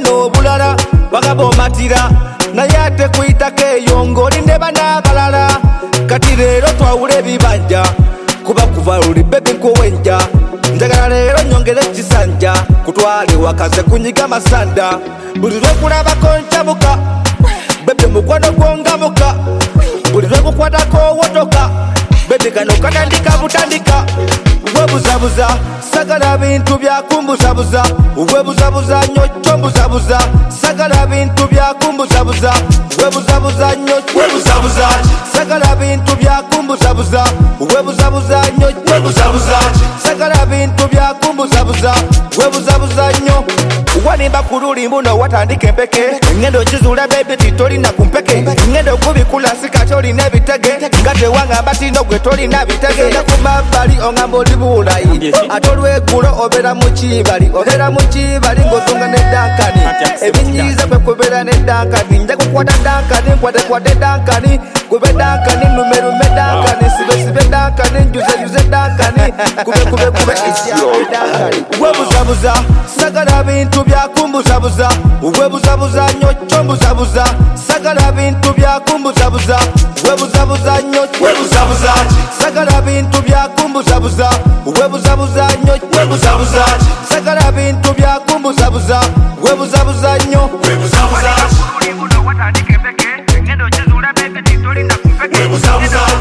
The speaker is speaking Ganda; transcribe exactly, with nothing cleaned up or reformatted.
buno bulala bagaba omatira naye ate kuyitako eyo ng'olinde banaabalala kati leero twawula ebibanja kuba kuva luli bebi nkuwenja njagala leero nyongere ekisanja kutwale wakaze kunyiga masanda buli lwekulabako ncabuka bebi mukwano gwongabuka buli lwekukwatako wotoka bebi kano katandika butandika webuzabuza sagala bintu byakumbuzabuza webuzabuza nnyo kyombuzabuza sagala bintu byakumbuzabuza webuzabuza nnyo webuzabuza sagala bintu byakumbuzabuza webuzabuza nnyo webuzabuza sagala bintu byakumbuzabuza webuzabuza nnyo wanimba kululi mbuno watandika empeke ngendo kizula bebi titolina kumpeke ngendo kubikula sikati olina ebitege nga tewangamba tino gwe tolina bitege nekumabbali ongamba oli bulayi ate olweggulo obeera mu kibali obeera mu kibali ng'osonga ne dankani ebinyiiza kwe kubeera ne dankani nja kukwata dankani nkwatekwate dankani kube dankani numerume dankani sibesibe dankani njuzeyuze dankani kubekubekube ekyawe dankani webuzabuza sagala bintu byakumbuzabuza webuzabuza nnyo kyombuzabuza sagala bintu byakumbuzabuza webuzabuza nnyo webuzabuza sagala bintu byakumbuzabuza webuzabuza nnyo webuzabuza sagala bintu byakumbuzabuza webuzabuza nnyo webuzabuza